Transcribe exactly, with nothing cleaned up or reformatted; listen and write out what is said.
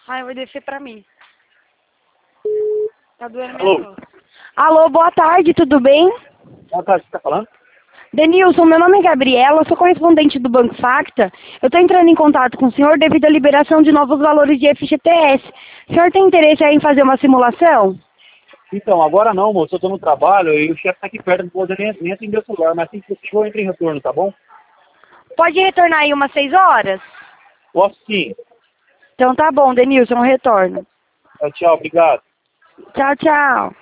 Ai, vai descer pra mim. Tá doendo Alô? minha costa. Alô, boa tarde, tudo bem? Boa tarde, você tá falando? Denilson, meu nome é Gabriela, sou correspondente do Banco Facta. Eu estou entrando em contato com o senhor devido à liberação de novos valores de F G T S. O senhor tem interesse aí em fazer uma simulação? Então, agora não, moço, eu tô no trabalho e o chefe tá aqui perto, não pode nem, nem atender o celular, mas assim que possível eu entro em retorno, tá bom? Pode retornar aí umas seis horas? Posso sim. Então tá bom, Denilson, eu retorno. Tchau, tchau, obrigado. Tchau, tchau.